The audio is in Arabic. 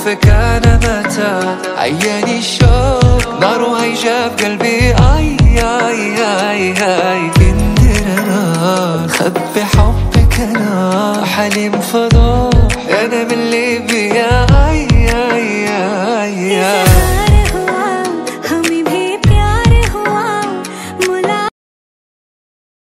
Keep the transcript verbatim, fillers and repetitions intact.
خوفك أنا متى عياني الشوق نار وهيجا في قلبي. آي آي آي آي كندر أنا خبي حبك أنا حليم فضوح أنا من اللي بيا.